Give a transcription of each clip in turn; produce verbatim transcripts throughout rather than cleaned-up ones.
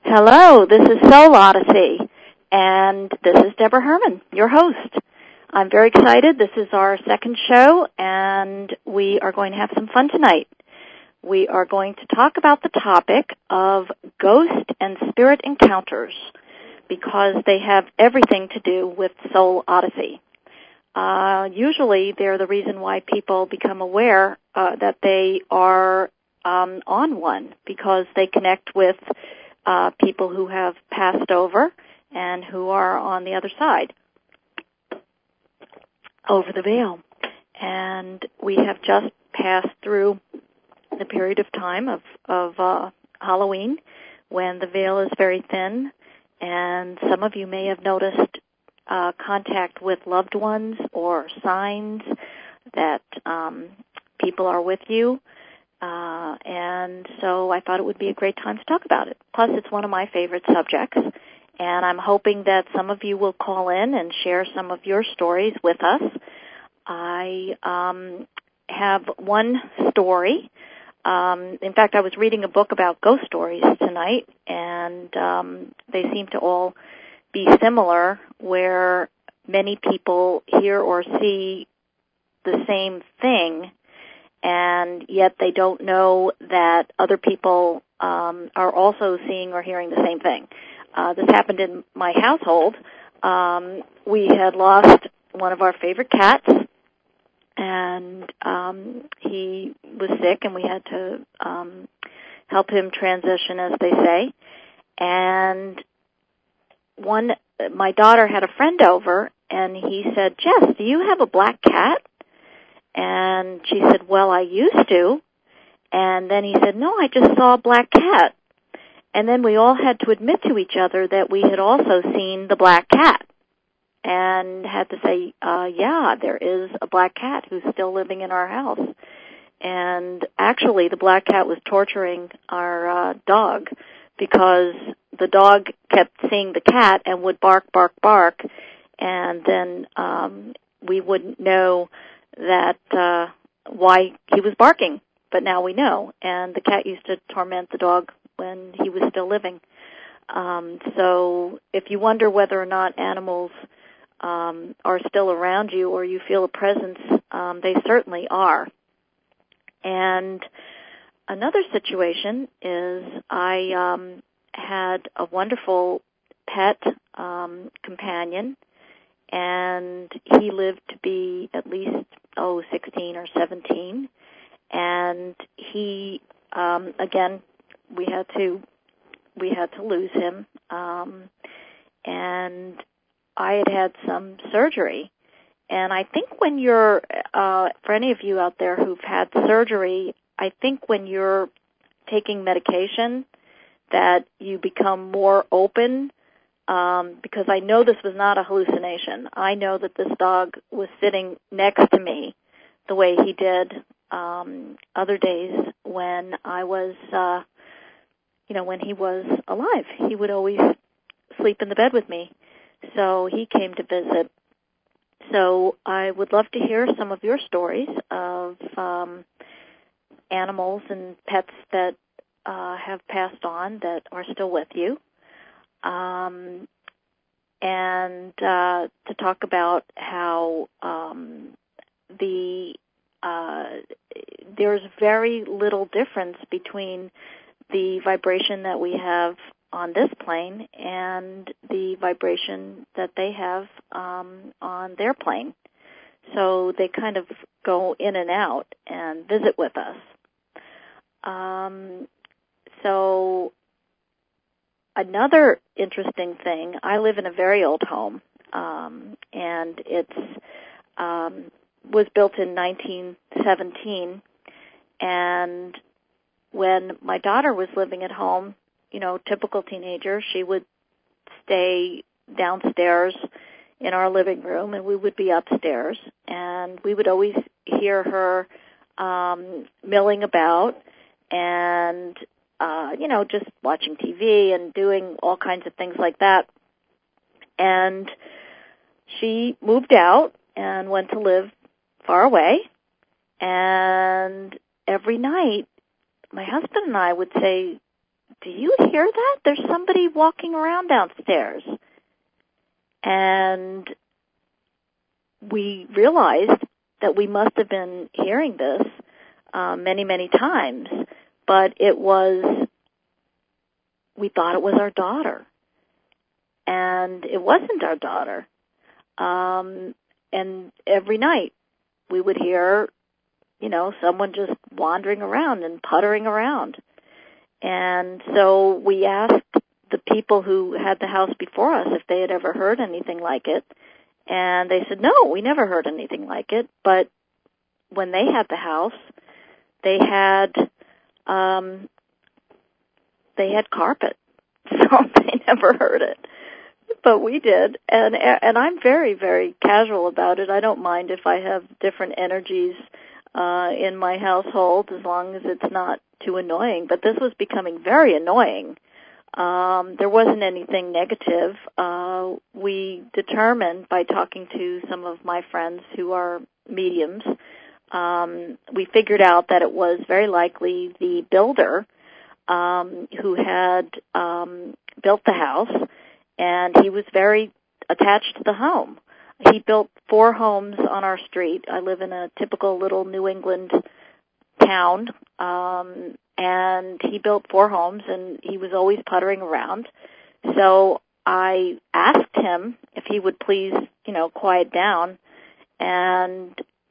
Hello, this is Soul Odyssey, and this is Deborah Herman, your host. I'm very excited. This is our second show, and we are going to have some fun tonight. We are going to talk about the topic of ghost and spirit encounters because they have everything to do with Soul Odyssey. Uh, usually, they're the reason why people become aware uh, that they are um, on one because they connect with Uh, people who have passed over and who are on the other side, over the veil. And we have just passed through the period of time of, of uh, Halloween when the veil is very thin, and some of you may have noticed uh, contact with loved ones or signs that um, people are with you. Uh, and so I thought it would be a great time to talk about it. Plus, it's one of my favorite subjects, and I'm hoping that some of you will call in and share some of your stories with us. I um, have one story. Um, in fact, I was reading a book about ghost stories tonight, and um, they seem to all be similar, where many people hear or see the same thing, and yet they don't know that other people um, are also seeing or hearing the same thing. Uh, this happened in my household. Um, we had lost one of our favorite cats, and um, he was sick, and we had to um, help him transition, as they say. And one, my daughter had a friend over, and he said, "Jess, do you have a black cat?" And she said, "Well, I used to." And then he said, "No, I just saw a black cat." And then we all had to admit to each other that we had also seen the black cat and had to say, uh, yeah, there is a black cat who's still living in our house. And actually, the black cat was torturing our uh, dog because the dog kept seeing the cat and would bark, bark, bark, and then um, we wouldn't know that uh, why he was barking, but now we know. And the cat used to torment the dog when he was still living. Um, so if you wonder whether or not animals um, are still around you or you feel a presence, um, they certainly are. And another situation is I um, had a wonderful pet um, companion, and he lived to be at least, oh, sixteen or seventeen. And he, um, again, we had to, we had to lose him. Um, and I had had some surgery. And I think when you're, uh, for any of you out there who've had surgery, I think when you're taking medication that you become more open. Um, because I know this was not a hallucination. I know that this dog was sitting next to me the way he did um, other days when I was, uh, you know, when he was alive. He would always sleep in the bed with me. So he came to visit. So I would love to hear some of your stories of um, animals and pets that uh, have passed on that are still with you. Um, and uh, to talk about how um, the uh, there's very little difference between the vibration that we have on this plane and the vibration that they have um, on their plane. So they kind of go in and out and visit with us. Um, so another interesting thing, I live in a very old home, um, and it's um, was built in nineteen seventeen, and when my daughter was living at home, you know, typical teenager, she would stay downstairs in our living room, and we would be upstairs, and we would always hear her um, milling about and Uh, you know, just watching T V and doing all kinds of things like that. And she moved out and went to live far away. And every night, my husband and I would say, do you hear that? There's somebody walking around downstairs. And we realized that we must have been hearing this uh, many, many times, but it was, we thought it was our daughter. And it wasn't our daughter. Um, and every night we would hear, you know, someone just wandering around and puttering around. And so we asked the people who had the house before us if they had ever heard anything like it. And they said, no, we never heard anything like it. But when they had the house, they had, um, they had carpet. So they never heard it. But we did. And, and I'm very, very casual about it. I don't mind if I have different energies, uh, in my household as long as it's not too annoying. But this was becoming very annoying. Um, there wasn't anything negative. Uh, we determined by talking to some of my friends who are mediums, um, we figured out that it was very likely the builder um, who had um, built the house, and he was very attached to the home. He built four homes on our street. I live in a typical little New England town, um, and he built four homes, and he was always puttering around. So I asked him if he would please, you know, quiet down, and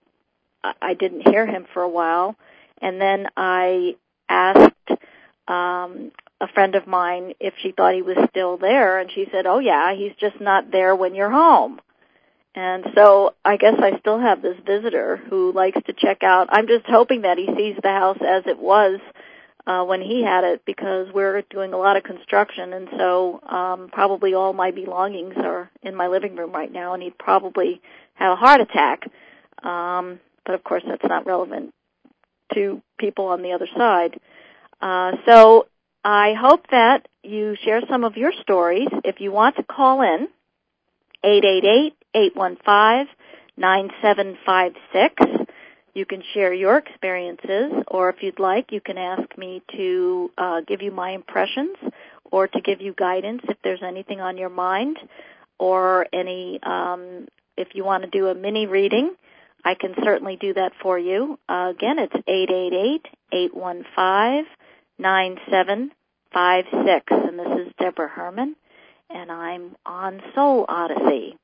I didn't hear him for a while. And then I asked um, a friend of mine if she thought he was still there, and she said, oh, yeah, he's just not there when you're home. And so I guess I still have this visitor who likes to check out. I'm just hoping that he sees the house as it was uh, when he had it, because we're doing a lot of construction, and so um, probably all my belongings are in my living room right now, and he'd probably have a heart attack. Um, but, of course, that's not relevant to people on the other side. Uh, so I hope that you share some of your stories. If you want to call in, eight eight eight, eight one five, nine seven five six. You can share your experiences, or if you'd like, you can ask me to uh, give you my impressions or to give you guidance if there's anything on your mind, or any, um, if you want to do a mini reading, I can certainly do that for you. Uh, again, it's eight eight eight, eight one five, nine seven five six, and this is Deborah Herman, and I'm on Soul Odyssey.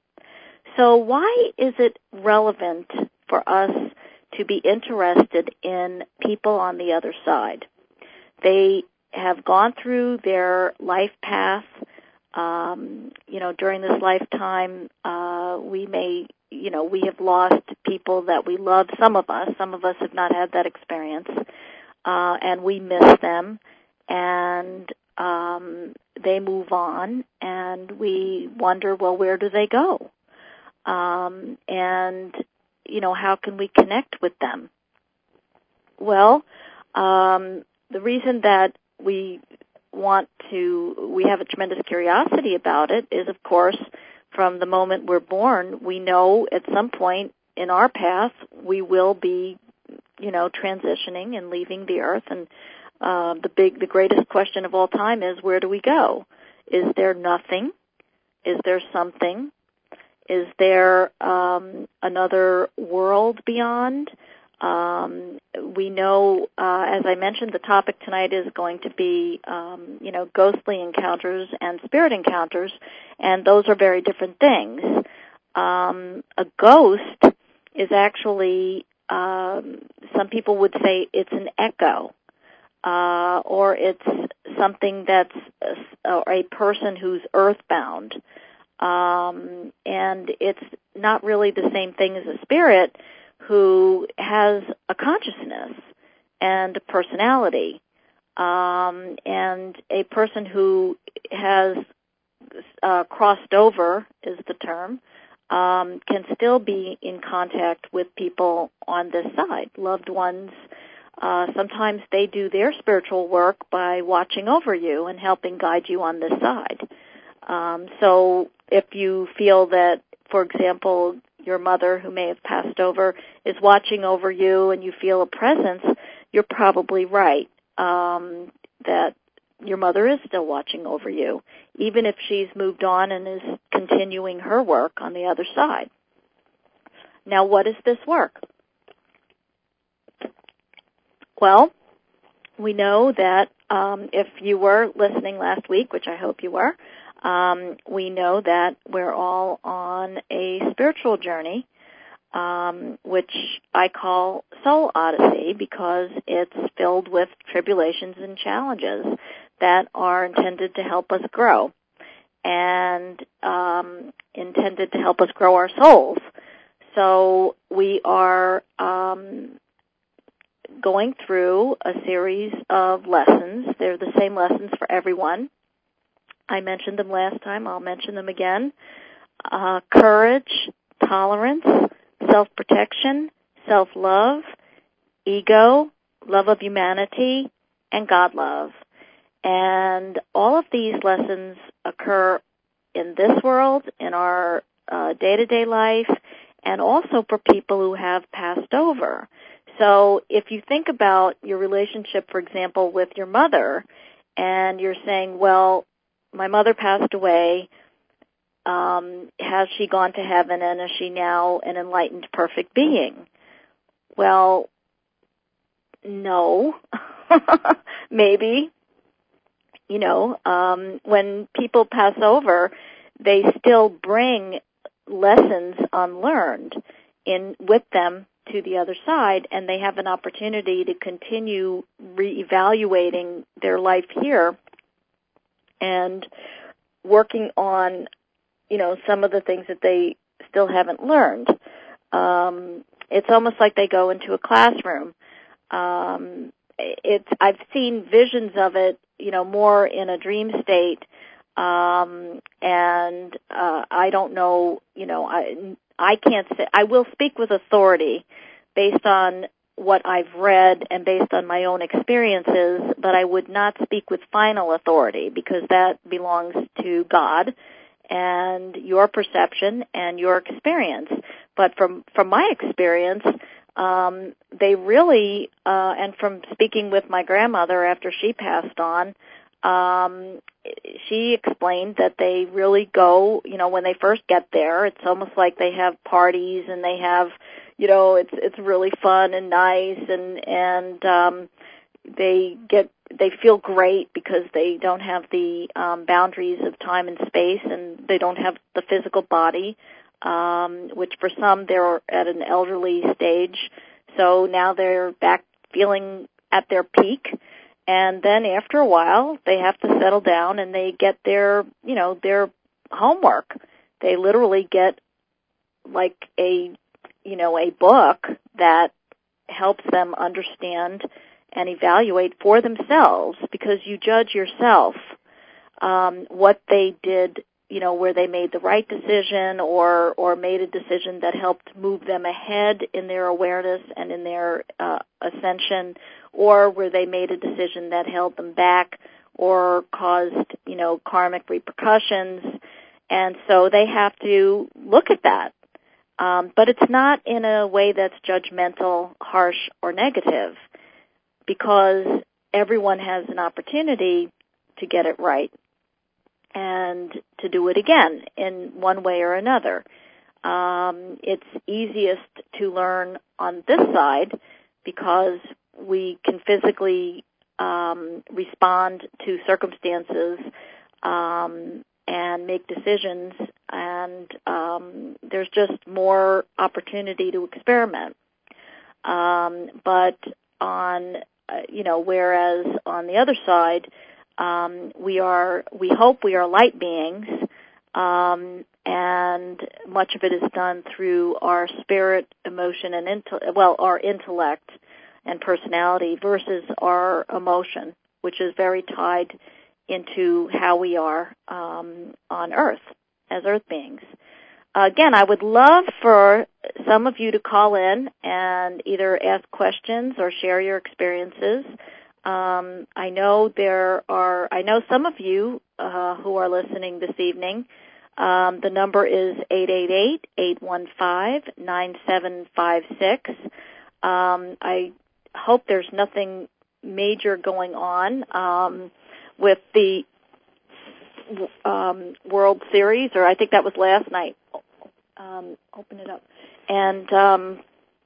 So why is it relevant for us to be interested in people on the other side? They have gone through their life path. Um, you know, during this lifetime, uh, we may, you know, we have lost people that we love. Some of us, some of us have not had that experience, uh, and we miss them, and um, they move on, and we wonder, well, where do they go? Um, and, you know, how can we connect with them? Well, um, the reason that we want to, we have a tremendous curiosity about it is, of course, from the moment we're born, we know at some point in our path we will be, you know, transitioning and leaving the earth. And uh, the big, the greatest question of all time is, where do we go? Is there nothing? Is there something? Is there um, another world beyond? Um, we know, uh, as I mentioned, the topic tonight is going to be, um, you know, ghostly encounters and spirit encounters, and those are very different things. Um, a ghost is actually, um, some people would say it's an echo, uh, or it's something that's a, a person who's earthbound. Um, and it's not really the same thing as a spirit who has a consciousness and a personality. Um, and a person who has uh, crossed over, is the term, um, can still be in contact with people on this side, loved ones. Uh, sometimes they do their spiritual work by watching over you and helping guide you on this side. Um, so if you feel that, for example, your mother who may have passed over is watching over you and you feel a presence, you're probably right, um, that your mother is still watching over you, even if she's moved on and is continuing her work on the other side. Now, what is this work? Well, we know that um, if you were listening last week, which I hope you were, um, we know that we're all on a spiritual journey, um, which I call Soul Odyssey because it's filled with tribulations and challenges that are intended to help us grow and um, intended to help us grow our souls. So we are um, going through a series of lessons. They're the same lessons for everyone. I mentioned them last time. I'll mention them again. Uh, courage, tolerance, self-protection, self-love, ego, love of humanity, and God love. And all of these lessons occur in this world, in our uh, day-to-day life, and also for people who have passed over. So if you think about your relationship, for example, with your mother, and you're saying, well, my mother passed away, um, has she gone to heaven, and is she now an enlightened, perfect being? Well, no. Maybe. You know, um, when people pass over, they still bring lessons unlearned in with them to the other side, and they have an opportunity to continue reevaluating their life here and working on, you know, some of the things that they still haven't learned. Um, it's almost like they go into a classroom. Um, it's I've seen visions of it, you know, more in a dream state, um, and uh, I don't know, you know, I I can't say. I will speak with authority based on what I've read and based on my own experiences, but I would not speak with final authority because that belongs to God and your perception and your experience. But from from my experience, um, they really, uh, and from speaking with my grandmother after she passed on, um, she explained that they really go, you know, when they first get there, it's almost like they have parties and they have, you know, it's it's really fun and nice, and and um, they get they feel great because they don't have the um, boundaries of time and space, and they don't have the physical body, um, which for some they're at an elderly stage, so now they're back feeling at their peak. And then after a while, they have to settle down and they get their, you know, their homework. They literally get like a, you know, a book that helps them understand and evaluate for themselves, because you judge yourself um, what they did, you know, where they made the right decision or, or made a decision that helped move them ahead in their awareness and in their uh, ascension, or where they made a decision that held them back or caused, you know, karmic repercussions. And so they have to look at that. Um, but it's not in a way that's judgmental, harsh, or negative, because everyone has an opportunity to get it right and to do it again in one way or another. Um, it's easiest to learn on this side because we can physically um, respond to circumstances um, and make decisions, and um, there's just more opportunity to experiment. Um, but on, uh, you know, whereas on the other side, um, we are, we hope we are light beings, um, and much of it is done through our spirit, emotion, and inte- well, our intellect and personality versus our emotion, which is very tied into how we are um, on Earth as Earth beings. Uh, again, I would love for some of you to call in and either ask questions or share your experiences. Um, I know there are, I know some of you uh, who are listening this evening. Um, the number is eight eight eight, eight one five, nine seven five six. Um, I hope there's nothing major going on. Um, with the um, World Series, or I think that was last night. Um, open it up. And um,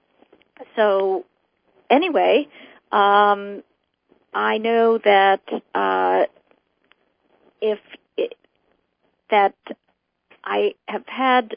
so, anyway, um, I know that uh, if it, that I have had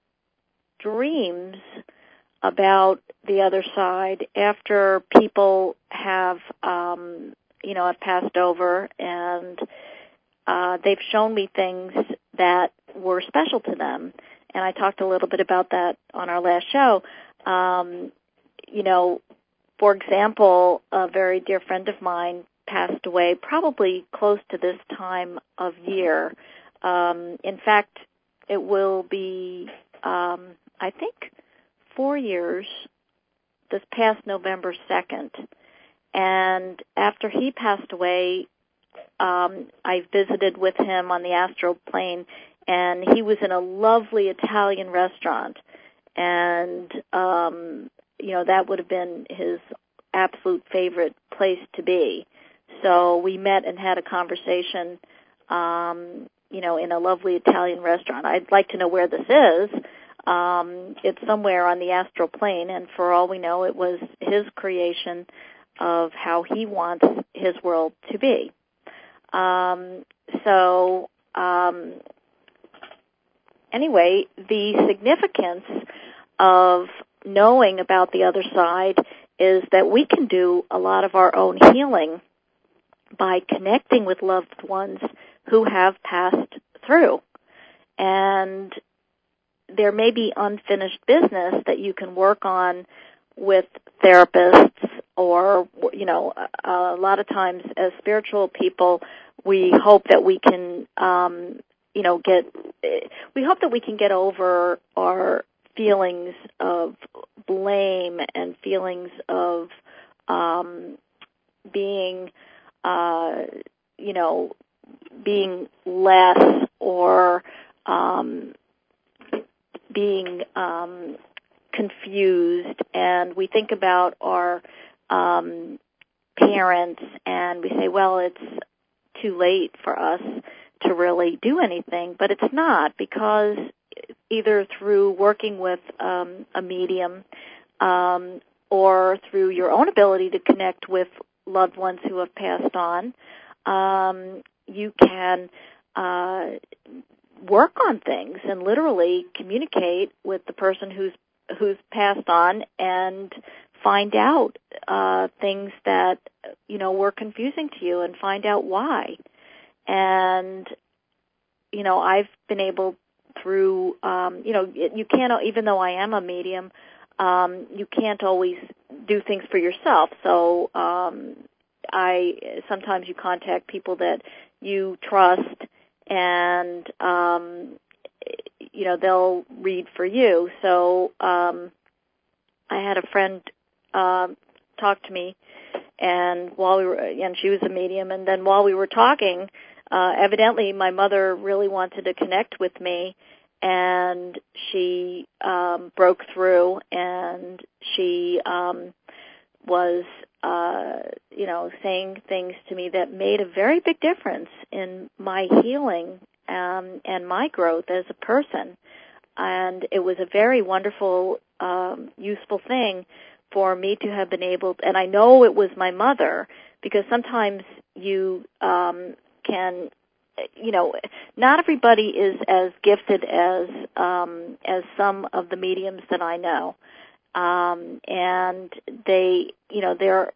dreams about the other side after people have, um, you know, have passed over, and uh, they've shown me things that were special to them. And I talked a little bit about that on our last show. Um, you know, for example, a very dear friend of mine passed away probably close to this time of year. Um, in fact, it will be, um, I think, four years this past November second. And after he passed away, um, I visited with him on the astral plane, and he was in a lovely Italian restaurant. And, um, you know, that would have been his absolute favorite place to be. So we met and had a conversation, um, you know, in a lovely Italian restaurant. I'd like to know where this is. Um, it's somewhere on the astral plane, and for all we know, it was his creation of how he wants his world to be. Um, so, um, anyway, the significance of knowing about the other side is that we can do a lot of our own healing by connecting with loved ones who have passed through. And there may be unfinished business that you can work on with therapists, or, you know, a, a lot of times as spiritual people, we hope that we can, um, you know, get, we hope that we can get over our feelings of blame and feelings of um, being, uh, you know, being less, or um, being um, confused. And we think about our um, parents, and we say, well, it's too late for us to really do anything, but it's not, because either through working with um, a medium um, or through your own ability to connect with loved ones who have passed on, um, you can uh, work on things and literally communicate with the person who's who's passed on and find out uh, things that, you know, were confusing to you, and find out why. And, you know, I've been able through, um, you know, you can't, even though I am a medium, um, you can't always do things for yourself. So um, I sometimes you contact people that you trust, and um, you know, they'll read for you. So um, I had a friend um, talk to me, and while we were, and she was a medium, and then while we were talking, uh, evidently my mother really wanted to connect with me, and she um, broke through, and she um, was, uh, you know, saying things to me that made a very big difference in my healing um, and my growth as a person. And it was a very wonderful, um, useful thing for me to have been able, and I know it was my mother, because sometimes you um, can, you know, not everybody is as gifted as um, as some of the mediums that I know, um, and they, you know, they're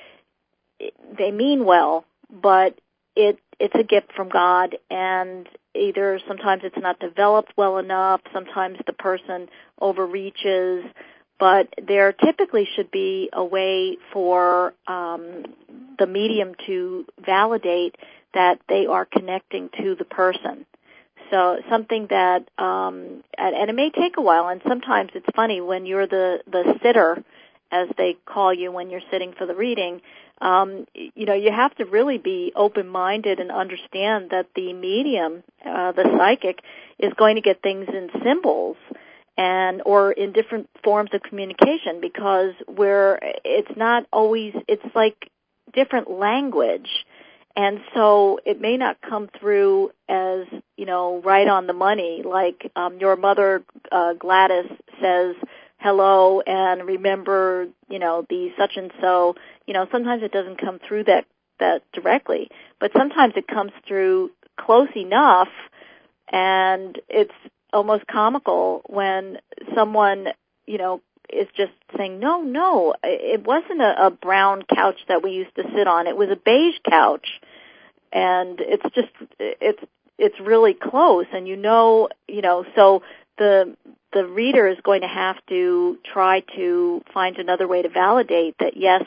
they mean well, but it it's a gift from God, and either sometimes it's not developed well enough, sometimes the person overreaches, but there typically should be a way for um, the medium to validate that they are connecting to the person. So something that, um, and, and it may take a while, and sometimes it's funny when you're the, the sitter, as they call you when you're sitting for the reading, um, you know, you have to really be open-minded and understand that the medium, uh, the psychic, is going to get things in symbols and or in different forms of communication, because we're, it's not always, it's like different language. And so it may not come through as, you know, right on the money, like um, your mother, uh, Gladys, says hello and remember, you know, the such and so. You know, sometimes it doesn't come through that, that directly, but sometimes it comes through close enough, and it's almost comical when someone, you know, is just saying, no, no, it wasn't a, a brown couch that we used to sit on. It was a beige couch. And it's just, it's, it's really close. And you know, you know, so the, the reader is going to have to try to find another way to validate that, yes,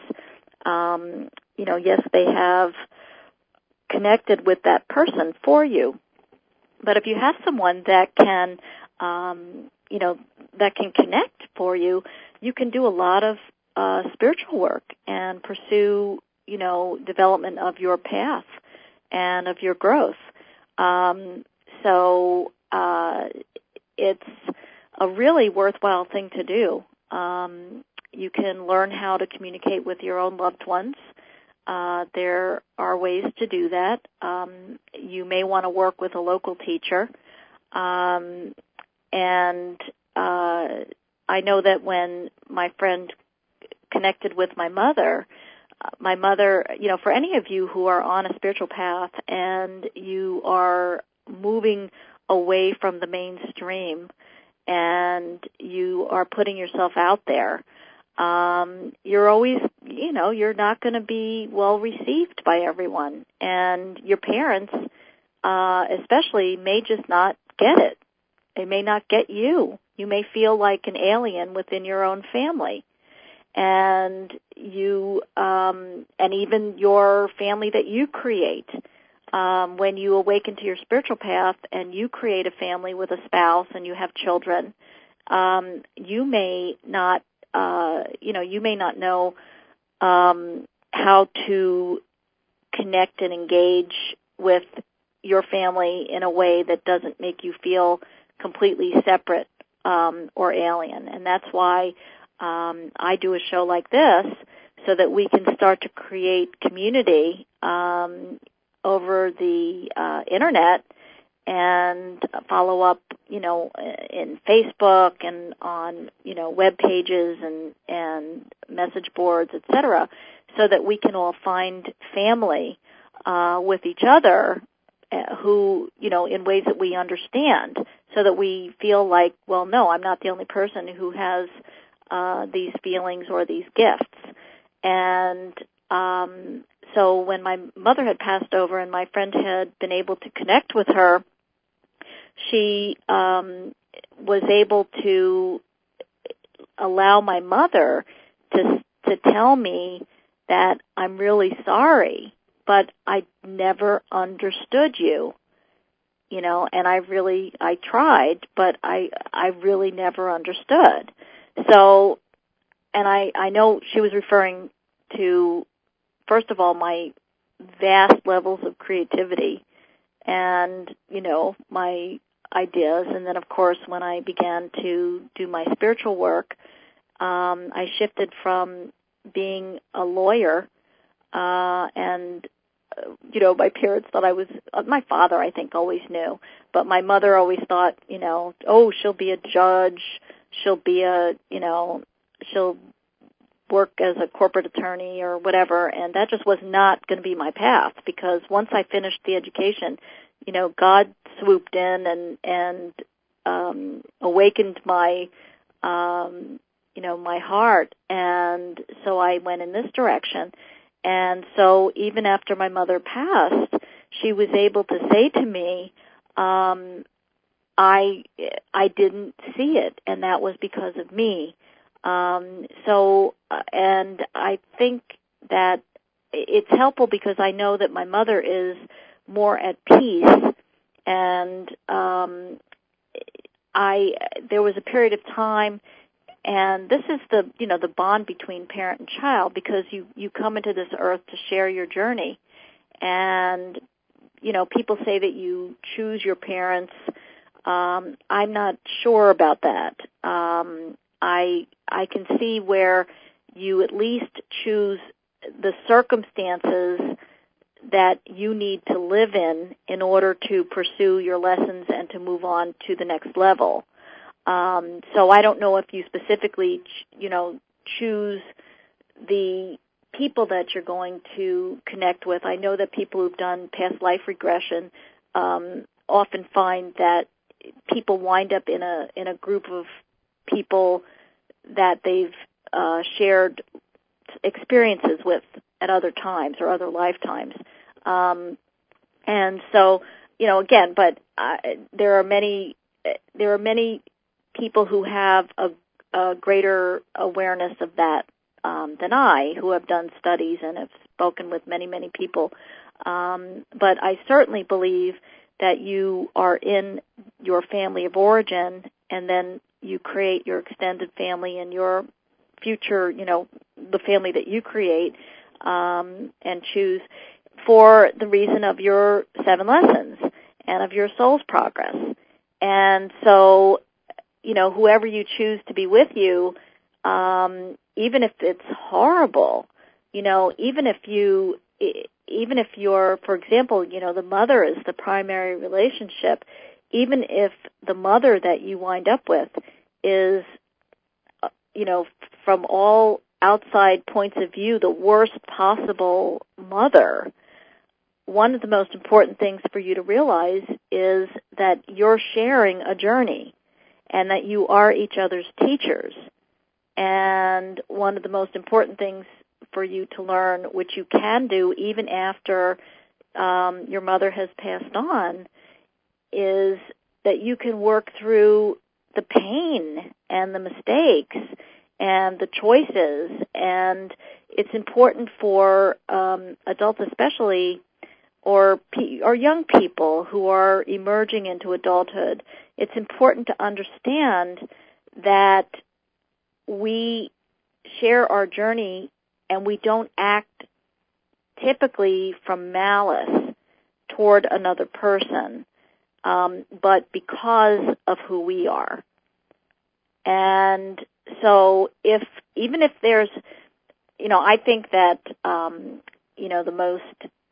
um, you know, yes, they have connected with that person for you. But if you have someone that can, um, you know, that can connect for you, you can do a lot of uh, spiritual work and pursue, you know, development of your path and of your growth. Um, so uh, it's a really worthwhile thing to do. Um, you can learn how to communicate with your own loved ones. Uh, there are ways to do that. Um, you may want to work with a local teacher. Um, and uh, I know that when my friend connected with my mother, uh, my mother, you know, for any of you who are on a spiritual path and you are moving away from the mainstream and you are putting yourself out there, Um, you're always, you know, you're not going to be well received by everyone. And your parents, uh, especially, may just not get it. They may not get you. You may feel like an alien within your own family. And you, um, and even your family that you create. Um, when you awaken to your spiritual path and you create a family with a spouse and you have children, um, you may not Uh, you know, you may not know um, how to connect and engage with your family in a way that doesn't make you feel completely separate um, or alien. And that's why um, I do a show like this, so that we can start to create community um, over the uh, Internet and follow up, you know, in Facebook and on, you know, web pages and, and message boards, et cetera, so that we can all find family uh, with each other uh, who, you know, in ways that we understand, so that we feel like, well, no, I'm not the only person who has uh, these feelings or these gifts. And um, so when my mother had passed over and my friend had been able to connect with her, she um, was able to allow my mother to to tell me that I'm really sorry, but I never understood you, you know, and I really I tried, but I I really never understood. So, and I I know she was referring to, first of all, my vast levels of creativity and, you know, my ideas. And then, of course, when I began to do my spiritual work, um, I shifted from being a lawyer, uh, and, uh, you know, my parents thought I was, uh, my father, I think, always knew, but my mother always thought, you know, oh, she'll be a judge, she'll be a, you know, she'll work as a corporate attorney or whatever, and that just was not going to be my path, because once I finished the education, you know, God swooped in and and um, awakened my, um, you know, my heart, and so I went in this direction. And so even after my mother passed, she was able to say to me, um, I I didn't see it, and that was because of me. Um, so, uh, and I think that it's helpful because I know that my mother is more at peace, and um, I there was a period of time, and this is the you know the bond between parent and child, because you you come into this earth to share your journey, and you know people say that you choose your parents. Um, I'm not sure about that. Um, I I can see where you at least choose the circumstances that you need to live in in order to pursue your lessons and to move on to the next level. Um, so I don't know if you specifically, you know, choose the people that you're going to connect with. I know that people who've done past life regression um, often find that people wind up in a in a group of people that they've uh, shared experiences with at other times or other lifetimes. Um, and so, you know, again, but uh, there are many there are many people who have a, a greater awareness of that um, than I, who have done studies and have spoken with many, many people. Um, but I certainly believe that you are in your family of origin, and then you create your extended family and your future, you know, the family that you create um, and choose for the reason of your seven lessons and of your soul's progress. And so, you know, whoever you choose to be with you, um, even if it's horrible, you know, even if you, even if you're, for example, you know, the mother is the primary relationship, even if the mother that you wind up with is, you know, from all outside points of view, the worst possible mother, one of the most important things for you to realize is that you're sharing a journey and that you are each other's teachers. And one of the most important things for you to learn, which you can do even after um, your mother has passed on, is that you can work through the pain and the mistakes and the choices. And it's important for um, adults especially, or or young people who are emerging into adulthood, it's important to understand that we share our journey and we don't act typically from malice toward another person, um, but because of who we are. And so if, even if there's, you know, I think that, um, you know, the most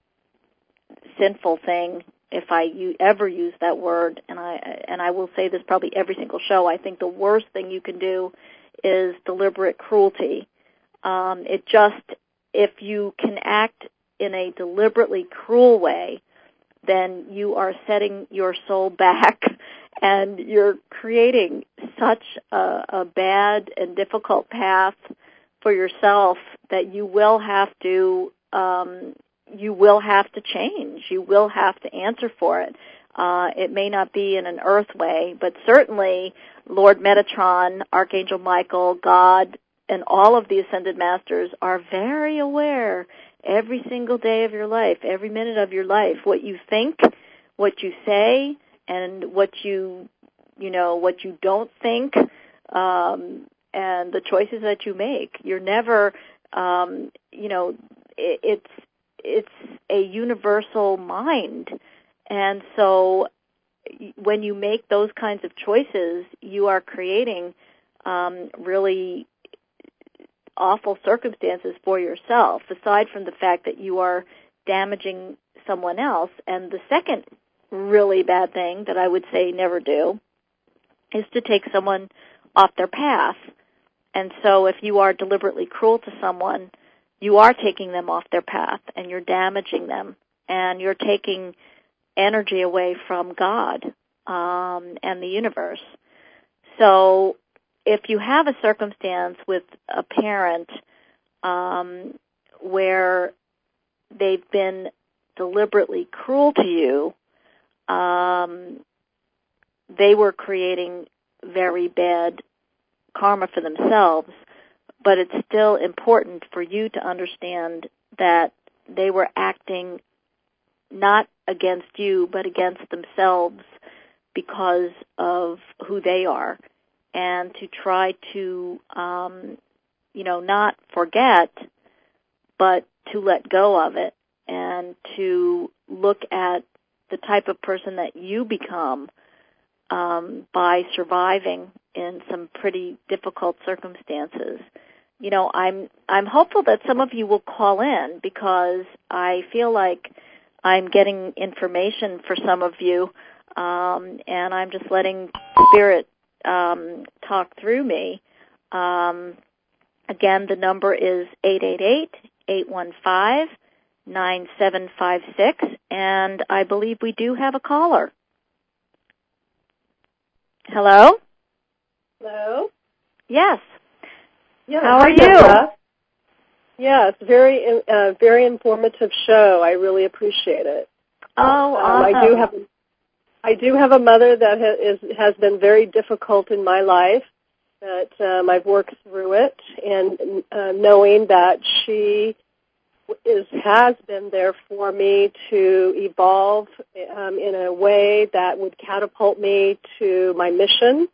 sinful thing, if I u- ever use that word, and I and I will say this probably every single show, I think the worst thing you can do is deliberate cruelty. Um, it just, if you can act in a deliberately cruel way, then you are setting your soul back and you're creating such a, a bad and difficult path for yourself that you will have to um, you will have to change. You will have to answer for it. Uh, it may not be in an earth way, but certainly Lord Metatron, Archangel Michael, God, and all of the Ascended Masters are very aware every single day of your life, every minute of your life, what you think, what you say, and what you, you know, what you don't think, um, and the choices that you make. You're never, um, you know, it, it's it's a universal mind, and so when you make those kinds of choices, you are creating um, really awful circumstances for yourself, aside from the fact that you are damaging someone else. And the second really bad thing that I would say never do is to take someone off their path. And so if you are deliberately cruel to someone, you are taking them off their path and you're damaging them and you're taking energy away from God um, and the universe. So if you have a circumstance with a parent um, where they've been deliberately cruel to you, um, they were creating very bad karma for themselves, but it's still important for you to understand that they were acting not against you, but against themselves because of who they are, and to try to, um, you know, not forget, but to let go of it, and to look at the type of person that you become um, by surviving in some pretty difficult circumstances. you know, I'm I'm hopeful that some of you will call in because I feel like I'm getting information for some of you, um, and I'm just letting Spirit um, talk through me. Um, again, the number is eight eight eight, eight one five, nine seven five six, and I believe we do have a caller. Hello? Hello? Yes. Yeah, how are you? Deborah. Yes, very uh, very informative show. I really appreciate it. Oh, um, awesome. I do have I do have a mother that ha- is, has been very difficult in my life, but um, I've worked through it, and uh, knowing that she is has been there for me to evolve um, in a way that would catapult me to my mission.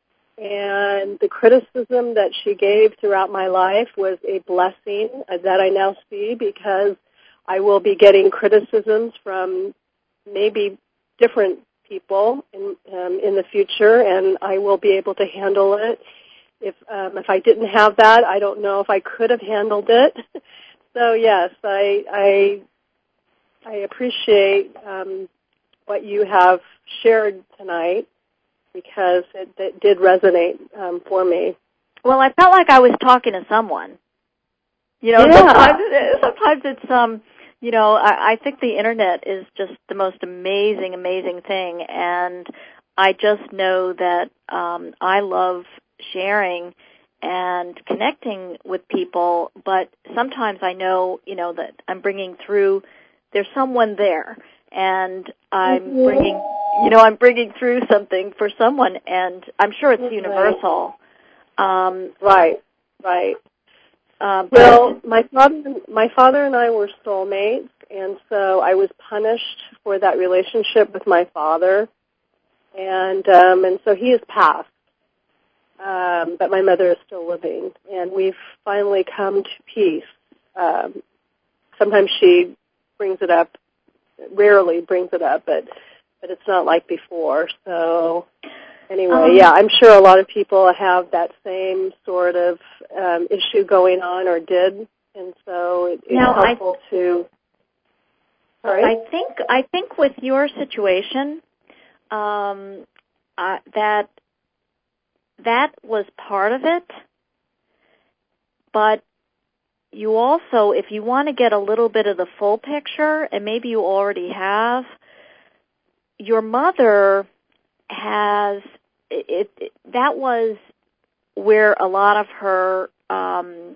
And the criticism that she gave throughout my life was a blessing that I now see, because I will be getting criticisms from maybe different people in um, in the future, and I will be able to handle it. If um, if I didn't have that, I don't know if I could have handled it. So yes, I I, I appreciate um, what you have shared tonight, because it, it did resonate um, for me. Well, I felt like I was talking to someone. You know, yeah. sometimes, sometimes it's, um, you know, I, I think the Internet is just the most amazing, amazing thing, and I just know that um, I love sharing and connecting with people, but sometimes I know, you know, that I'm bringing through, there's someone there, and I'm mm-hmm. bringing, you know, I'm bringing through something for someone, and I'm sure it's right. universal. Um, right, right. Uh, well, my father, my father and I were soulmates, and so I was punished for that relationship with my father, and um, and so he has passed, um, but my mother is still living, and we've finally come to peace. Um, sometimes she brings it up, rarely brings it up, but but it's not like before. So anyway, um, yeah, I'm sure a lot of people have that same sort of um, issue going on, or did, and so it, it's now helpful I, to. Sorry? I think I think with your situation, um, uh, that that was part of it, but you also, if you want to get a little bit of the full picture, and maybe you already have, your mother has, it, it, that was where a lot of her um,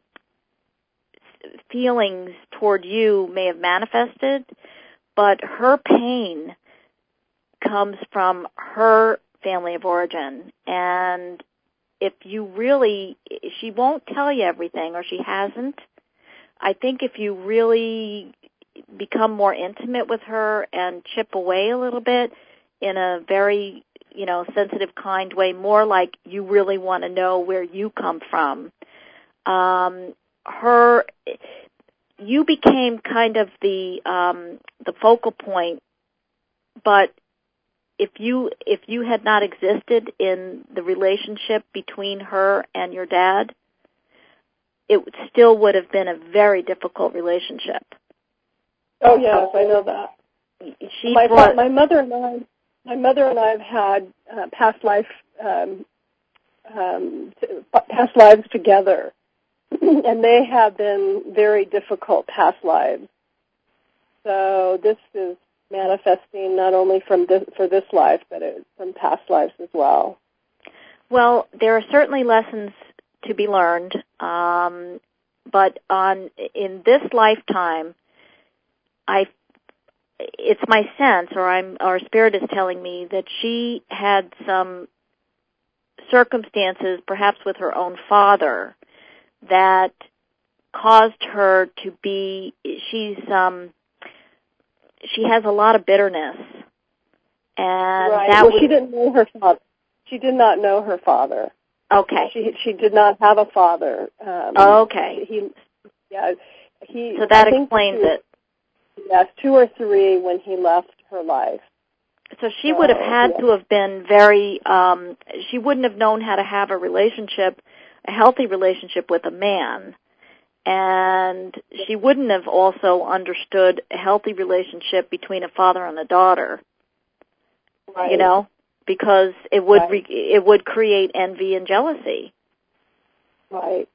feelings toward you may have manifested, but her pain comes from her family of origin. And if you really, she won't tell you everything, or she hasn't. I think if you really become more intimate with her and chip away a little bit in a very, you know, sensitive, kind way, more like you really want to know where you come from, um, her, you became kind of the um, the focal point, but if you if you had not existed in the relationship between her and your dad, it still would have been a very difficult relationship. Oh yes, I know that. She my brought, my mother and I, my mother and I have had uh, past life, um, um, past lives together, and they have been very difficult past lives. So this is manifesting not only from this, for this life, but it, from past lives as well. Well, there are certainly lessons to be learned, um, but on in this lifetime, I it's my sense, or I'm, our spirit is telling me that she had some circumstances, perhaps with her own father, that caused her to be. She's um, she has a lot of bitterness, and right. that well, was, she didn't know her father. She did not know her father. Okay. She she did not have a father. Um, okay. He, yeah, he. So that I think explains two, it. Yes, two or three when he left her life. So she so, would have had yeah. to have been very. Um, she wouldn't have known how to have a relationship a healthy relationship with a man. And she wouldn't have also understood a healthy relationship between a father and a daughter. Right. You know, because it would right. re- it would create envy and jealousy. Right.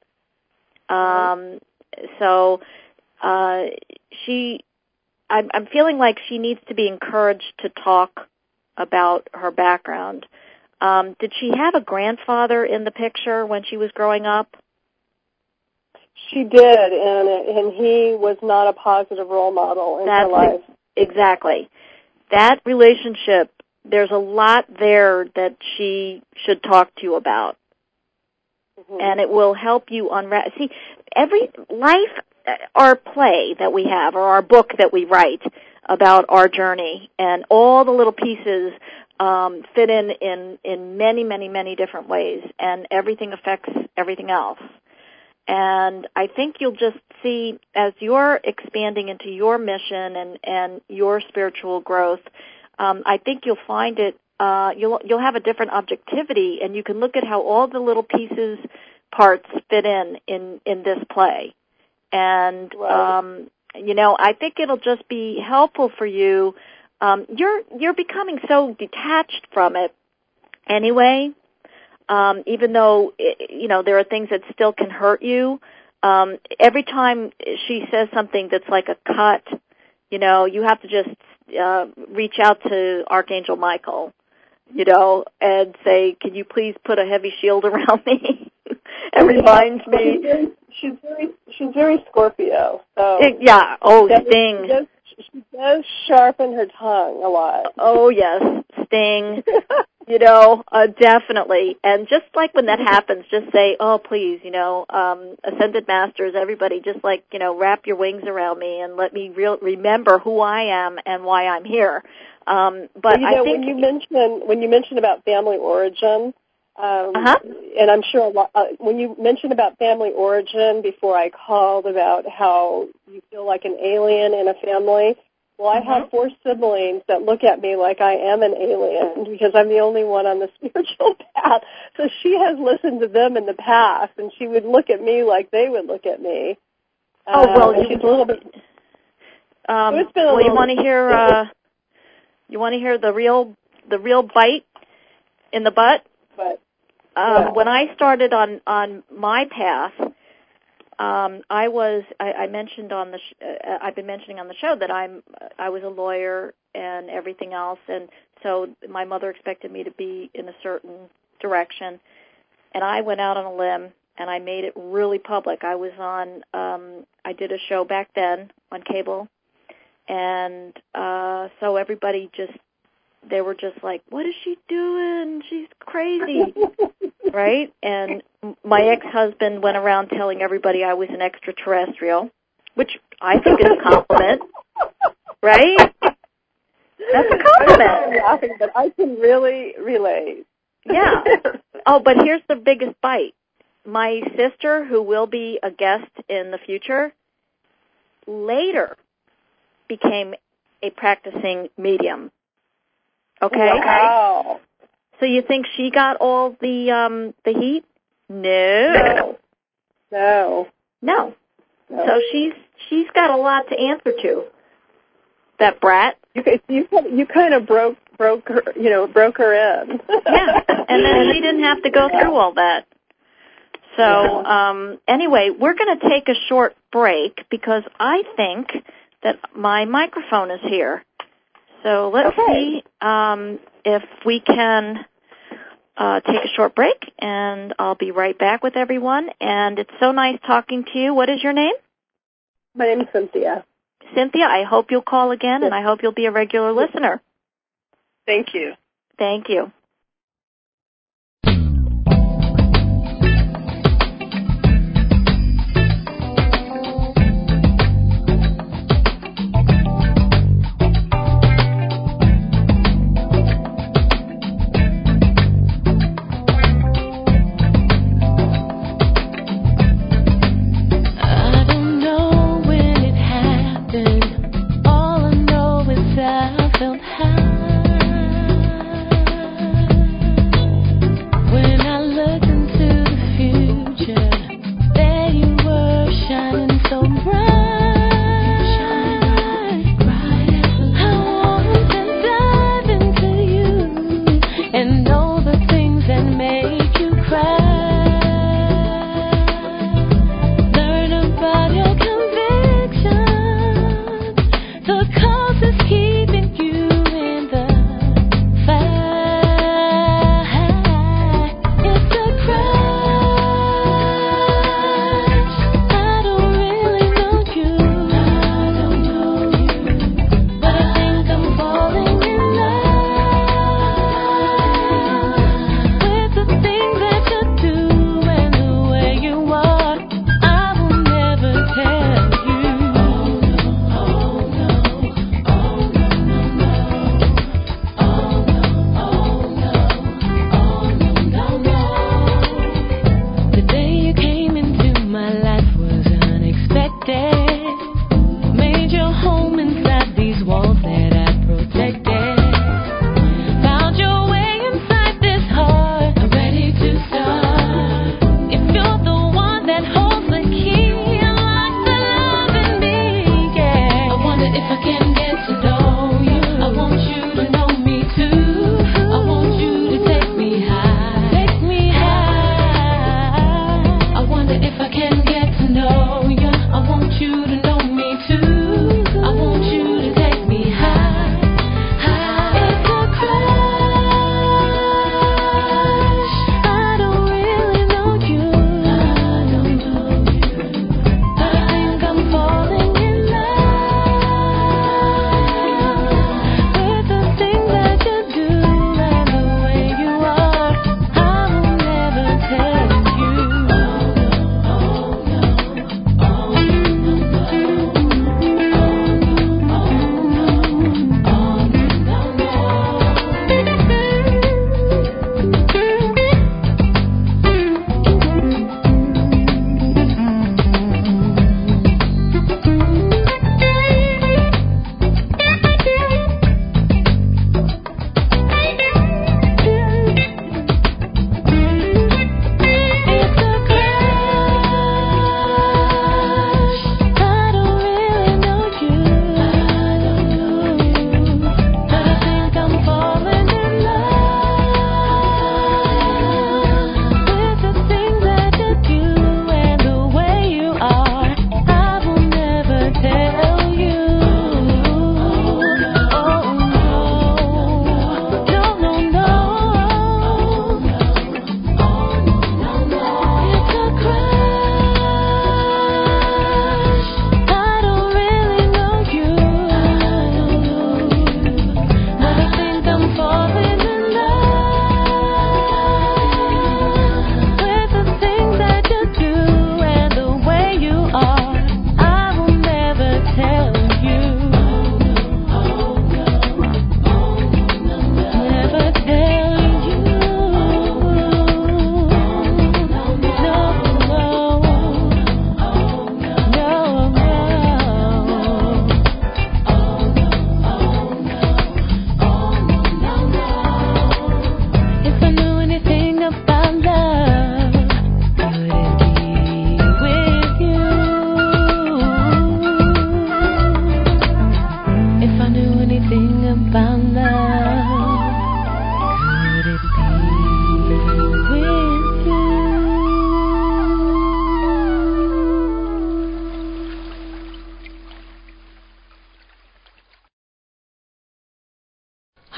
Um. So, uh, she, I'm, I'm feeling like she needs to be encouraged to talk about her background. Um, did she have a grandfather in the picture when she was growing up? She did, and and he was not a positive role model in That's her life. Exactly. That relationship, there's a lot there that she should talk to you about. Mm-hmm. And it will help you unwrap. See, every life, our play that we have, or our book that we write about our journey, and all the little pieces um, fit in, in in many, many, many different ways, and everything affects everything else. And I think you'll just see, as you're expanding into your mission and, and your spiritual growth, um, I think you'll find it, uh, you'll you'll have a different objectivity, and you can look at how all the little pieces, parts fit in in, in this play. And, right. um, you know, I think it'll just be helpful for you. Um, you're you're becoming so detached from it anyway. Um, even though, you know, there are things that still can hurt you, um, every time she says something that's like a cut, you know, you have to just uh, reach out to Archangel Michael, you know, and say, can you please put a heavy shield around me? It reminds me. She's very, she's very, she's very Scorpio. So it, yeah, oh, she does, Sting. She does, she does sharpen her tongue a lot. Oh, yes, Sting. You know, uh, definitely. And just like when that happens, just say, oh, please, you know, um, Ascended Masters, everybody, just like, you know, wrap your wings around me and let me real remember who I am and why I'm here. Um, but well, you know, I think when you mention when you mention about family origin, um, uh-huh. and I'm sure a lot, uh, when you mentioned about family origin before I called about how you feel like an alien in a family. Well, I mm-hmm. have four siblings that look at me like I am an alien because I'm the only one on the spiritual path. So she has listened to them in the past, and she would look at me like they would look at me. Oh, well, uh, you, she's a little bit. Um, so it's been a well, little, you want to hear? Uh, you want to hear the real, the real bite in the butt? But um, yeah. When I started on on my path. Um, I was. I, I mentioned on the. Sh- uh, I've been mentioning on the show that I'm. I was a lawyer and everything else, and so my mother expected me to be in a certain direction, and I went out on a limb and I made it really public. I was on. Um, I did a show back then on cable, and uh, so everybody just. They were just like, "What is she doing? She's crazy." Right? And my ex-husband went around telling everybody I was an extraterrestrial, which I think is a compliment. Right? That's a compliment. I'm laughing, but I can really relate. Yeah. Oh, but here's the biggest bite. My sister, who will be a guest in the future, later became a practicing medium. Okay? Wow. So you think she got all the um, the heat? No. No. No. No. So she's she's got a lot to answer to. That brat. You you you kind of broke broke her you know broke her in. Yeah, and then she didn't have to go through all that. So um, anyway, we're going to take a short break because I think that my microphone is here. So let's okay. see um, if we can uh, take a short break, and I'll be right back with everyone. And it's so nice talking to you. What is your name? My name is Cynthia. Cynthia, I hope you'll call again, and I hope you'll be a regular listener. Thank you. Thank you. When I look into the future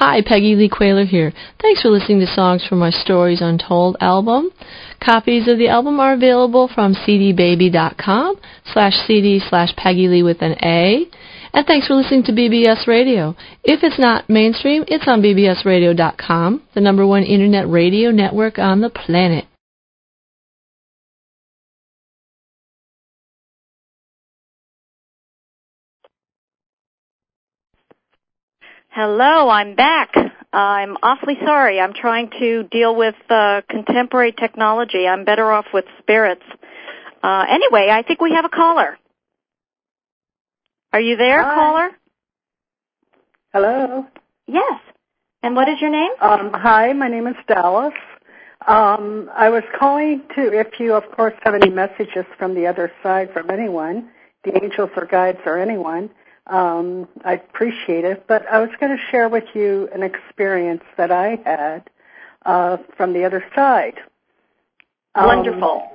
Hi, Peggy Lee Quayler here. Thanks for listening to songs from my Stories Untold album. Copies of the album are available from cdbaby.com slash cd slash Peggy Lee with an A. And thanks for listening to B B S Radio. If it's not mainstream, it's on b b s radio dot com, the number one internet radio network on the planet. Hello, I'm back. I'm awfully sorry. I'm trying to deal with uh, contemporary technology. I'm better off with spirits. Uh, anyway, I think we have a caller. Are you there, Hi. caller? Hello. Yes. And what is your name? Um, hi, my name is Dallas. Um, I was calling to, if you, of course, have any messages from the other side from anyone, the angels or guides or anyone, um, I'd appreciate it. But I was going to share with you an experience that I had uh, from the other side. Um, Wonderful.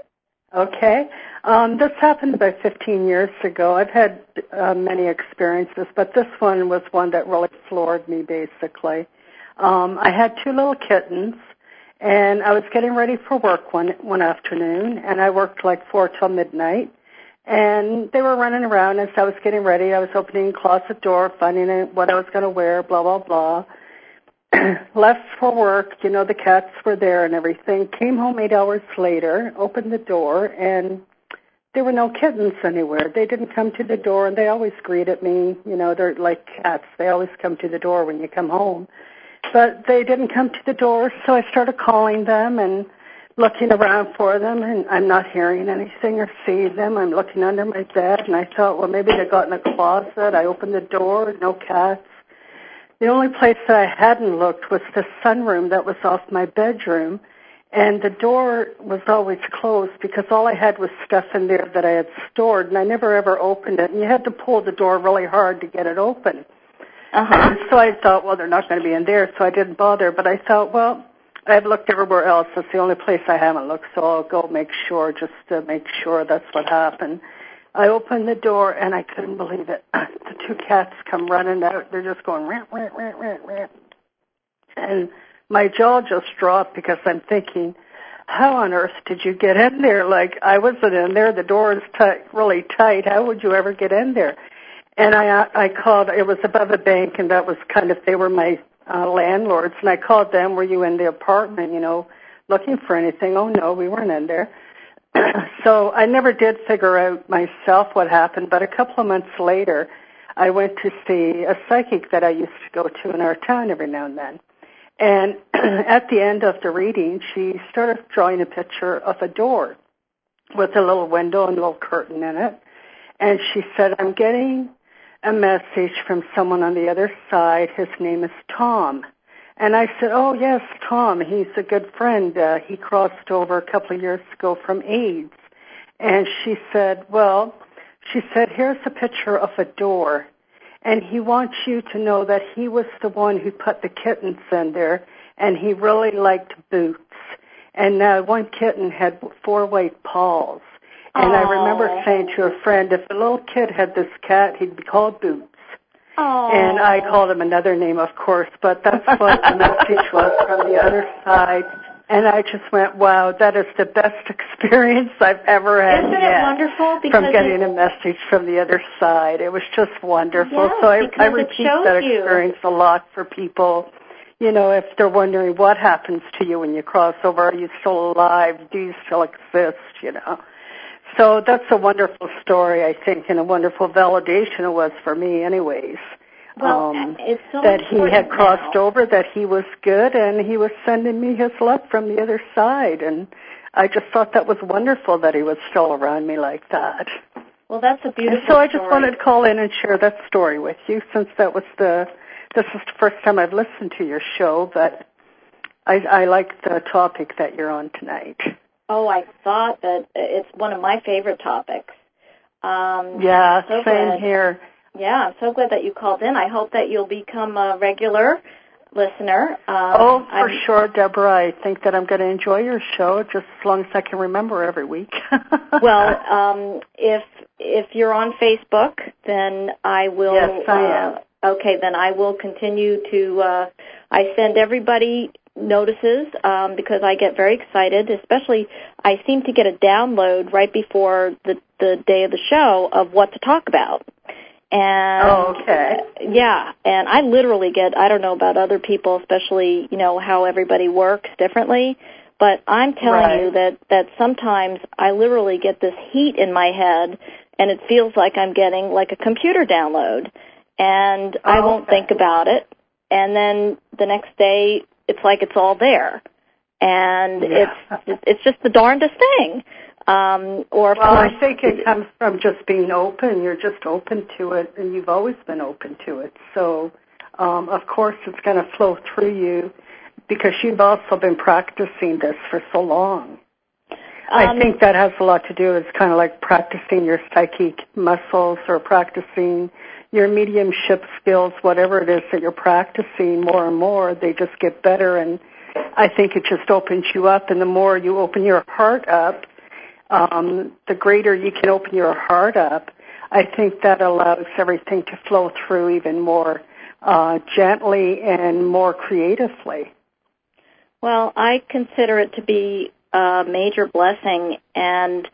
Okay. Um, this happened about fifteen years ago. I've had uh, many experiences, but this one was one that really floored me, basically. Um, I had two little kittens, and I was getting ready for work one one afternoon, and I worked like four till midnight. And they were running around as I was getting ready. I was opening the closet door, finding out what I was going to wear, blah, blah, blah. Left for work, you know, the cats were there and everything. Came home eight hours later, opened the door, and there were no kittens anywhere. They didn't come to the door, and they always greeted me. You know, they're like cats. They always come to the door when you come home. But they didn't come to the door, so I started calling them and looking around for them, and I'm not hearing anything or seeing them. I'm looking under my bed, and I thought, well, maybe they got in a closet. I opened the door, no cats. The only place that I hadn't looked was the sunroom that was off my bedroom, and the door was always closed because all I had was stuff in there that I had stored, and I never ever opened it, and you had to pull the door really hard to get it open. Uh-huh. So I thought, well, they're not going to be in there, so I didn't bother, but I thought, well, I've looked everywhere else. That's the only place I haven't looked, so I'll go make sure, just to make sure that's what happened. I opened the door, and I couldn't believe it. The two cats come running out. They're just going, rant, rant, rant, rant, rant. And my jaw just dropped because I'm thinking, how on earth did you get in there? Like, I wasn't in there. The door is tight, really tight. How would you ever get in there? And I I called. It was above a bank, and that was kind of, they were my uh, landlords. And I called them, were you in the apartment, you know, looking for anything? Oh, no, we weren't in there. So I never did figure out myself what happened, but a couple of months later, I went to see a psychic that I used to go to in our town every now and then. And at the end of the reading, she started drawing a picture of a door with a little window and a little curtain in it. And she said, I'm getting a message from someone on the other side. His name is Tom. And I said, oh, yes, Tom. He's a good friend. Uh, he crossed over a couple of years ago from AIDS. And she said, well, she said, here's a picture of a door. And he wants you to know that he was the one who put the kittens in there, and he really liked Boots. And uh, one kitten had four white paws. And Aww. I remember saying to a friend, if a little kid had this cat, he'd be called Boots. Aww. And I called him another name, of course, but that's what the message was from the other side. And I just went, wow, that is the best experience I've ever had Isn't yet it wonderful? Because from getting a message from the other side. It was just wonderful. Yes, so I, I because repeat that experience you. a lot for people. You know, if they're wondering what happens to you when you cross over, are you still alive? Do you still exist? You know. So that's a wonderful story, I think, and a wonderful validation it was for me anyways. Well, um, it's so that he had crossed now. over, that he was good, and he was sending me his love from the other side. And I just thought that was wonderful that he was still around me like that. Well, that's a beautiful and so I just story. wanted to call in and share that story with you, since that was the, this is the first time I've listened to your show, but I, I like the topic that you're on tonight. Oh, I thought that it's one of my favorite topics. Um, yeah, so same glad. here. Yeah, I'm so glad that you called in. I hope that you'll become a regular listener. Um, oh, for I'm, sure, Deborah. I think that I'm going to enjoy your show just as long as I can remember every week. well, um, if if you're on Facebook, then I will yes, I am. Uh, Okay, then I will continue to, uh, I send everybody notices um, because I get very excited, especially I seem to get a download right before the, the day of the show of what to talk about. And oh, okay. Yeah, and I literally get, I don't know about other people, especially, you know, how everybody works differently, but I'm telling right. you that, that sometimes I literally get this heat in my head, and it feels like I'm getting like a computer download, and oh, I won't okay. think about it, and then the next day it's like it's all there, and yeah. it's it's just the darndest thing. Um, or well, course, I think it comes from just being open. You're just open to it, and you've always been open to it. So, um, of course, it's going to flow through you because you've also been practicing this for so long. Um, I think that has a lot to do. It's kind of like practicing your psychic muscles or practicing your mediumship skills, whatever it is that you're practicing more and more. They just get better, and I think it just opens you up. And the more you open your heart up, Um, the greater you can open your heart up, I think that allows everything to flow through even more uh, gently and more creatively. Well, I consider it to be a major blessing, and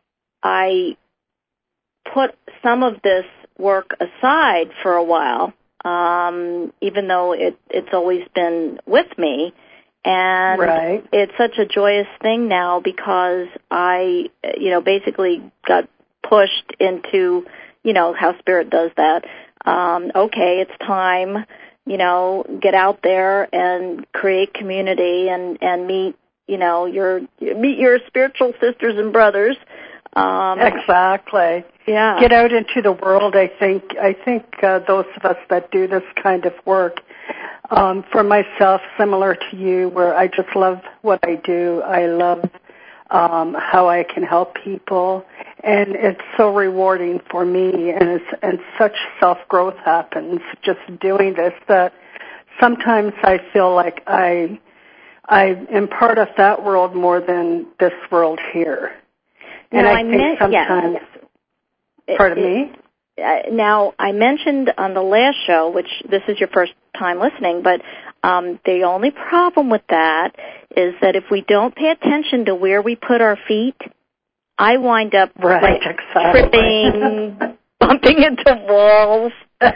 I put some of this work aside for a while, um, even though it, it's always been with me. And right. it's such a joyous thing now because I, you know, basically got pushed into, you know, how Spirit does that. Um, okay, it's time, you know, get out there and create community and, and meet, you know, your, meet your spiritual sisters and brothers. Um, exactly. Yeah. Get out into the world, I think. I think uh, those of us that do this kind of work, Um, for myself, similar to you, where I just love what I do. I love um, how I can help people, and it's so rewarding for me, and, it's, and such self-growth happens just doing this that sometimes I feel like I, I am part of that world more than this world here. And no, I, I think meant, sometimes, yeah. pardon it, me? Uh, now, I mentioned on the last show, which this is your first time listening, but um, the only problem with that is that if we don't pay attention to where we put our feet, I wind up right, like exactly. tripping, bumping into walls.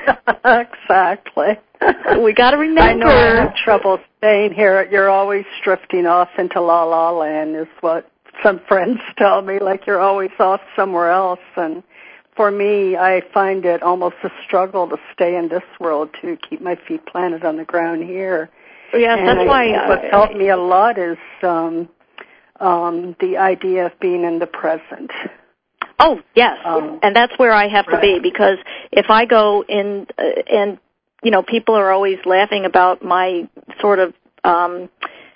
Exactly. We got to remember. I know I have trouble staying here. You're always drifting off into La La Land is what some friends tell me, like you're always off somewhere else. And for me, I find it almost a struggle to stay in this world, to keep my feet planted on the ground here. Yes, and that's I, why. Uh, what's helped me a lot is um, um, the idea of being in the present. Oh, yes, um, and that's where I have right. to be, because if I go in, uh, and, you know, people are always laughing about my sort of um,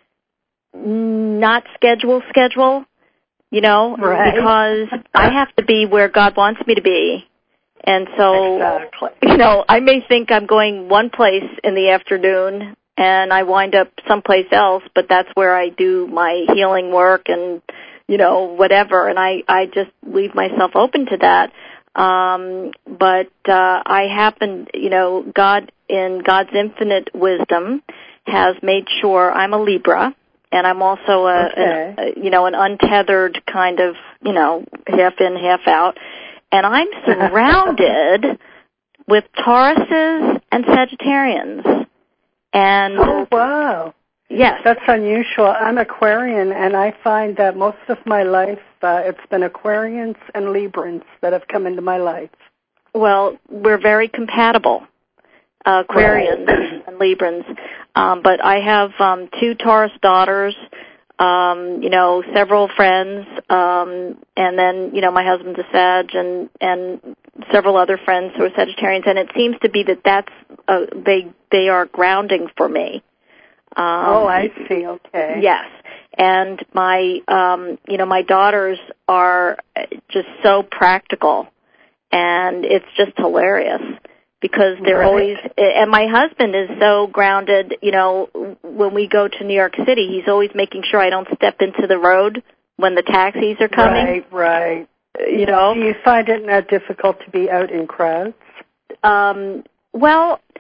not schedule schedule, you know, right. because I have to be where God wants me to be. And so, exactly. you know, I may think I'm going one place in the afternoon and I wind up someplace else, but that's where I do my healing work and, you know, whatever. And I, I just leave myself open to that. Um, but uh, I happen, you know, God, in God's infinite wisdom, has made sure I'm a Libra. And I'm also a, okay. a, a, you know, an untethered kind of, you know, half in, half out. And I'm surrounded with Tauruses and Sagittarians. And oh, wow. Yes. That's unusual. I'm Aquarian, and I find that most of my life, uh, it's been Aquarians and Librans that have come into my life. Well, we're very compatible, uh, Aquarians right. and Librans. Um, but I have um, two Taurus daughters, um, you know, several friends, um, and then, you know, my husband's a Sag, and, and several other friends who are Sagittarians. And it seems to be that that's, uh, they, they are grounding for me. Um, oh, I see. Okay. Yes. And my, um, you know, my daughters are just so practical, and it's just hilarious. Because they're right. always, and my husband is so grounded, you know, when we go to New York City, he's always making sure I don't step into the road when the taxis are coming. Right, right. You know? Do you find it not difficult to be out in crowds? Um, well,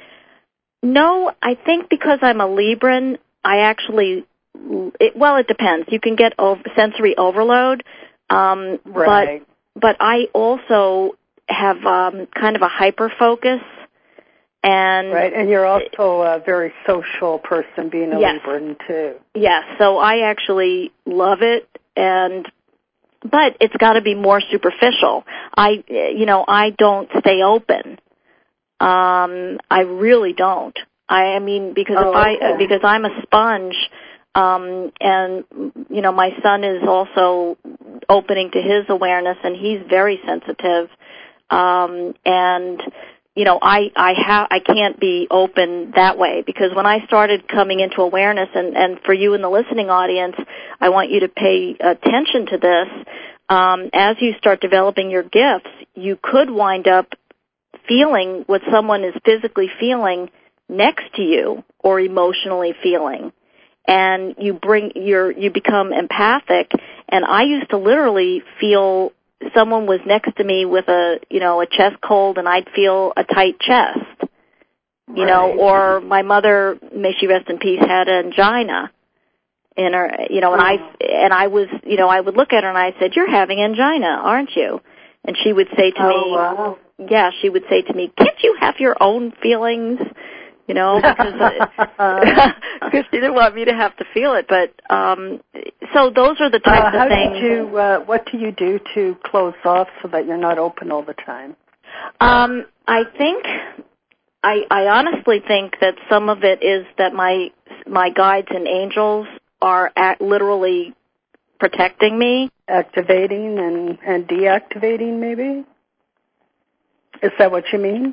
No, I think because I'm a Libran, I actually, it, well, it depends. You can get over, sensory overload, um, right. but but I also have um, kind of a hyper focus. And right, and you're also a very social person, being a yes. Libran too. Yes, so I actually love it, and but it's got to be more superficial. I, you know, I don't stay open. Um, I really don't. I, I mean, because oh, if I okay. because I'm a sponge, um, and you know, my son is also opening to his awareness, and he's very sensitive, um, and. You know, I I have I can't be open that way, because when I started coming into awareness, and and for you in the listening audience, I want you to pay attention to this. Um, as you start developing your gifts, you could wind up feeling what someone is physically feeling next to you or emotionally feeling, and you bring your you become empathic. And I used to literally feel. Someone was next to me with a, you know, a chest cold, and I'd feel a tight chest, you right. know, or my mother, may she rest in peace, had angina in her, you know, and I, and I was, you know, I would look at her and I said, "You're having angina, aren't you?" And she would say to oh, me, wow. yeah, she would say to me, "Can't you have your own feelings?" You know, because because she didn't want me to have to feel it. But um, so those are the types uh, how of things. Did you, uh, what do you do to close off so that you're not open all the time? Um, I think, I, I honestly think that some of it is that my my guides and angels are at literally protecting me, activating and and deactivating. Maybe is that what you mean?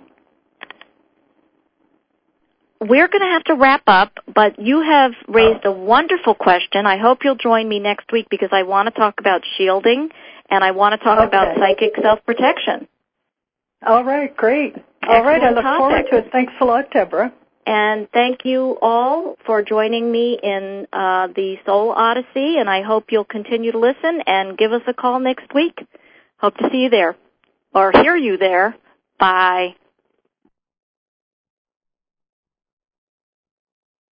We're going to have to wrap up, but you have raised a wonderful question. I hope you'll join me next week, because I want to talk about shielding, and I want to talk okay. about psychic self-protection. All right, great. All Excellent right, I look topic. forward to it. Thanks a lot, Deborah. And thank you all for joining me in uh, the Soul Odyssey, and I hope you'll continue to listen and give us a call next week. Hope to see you there, or hear you there. Bye.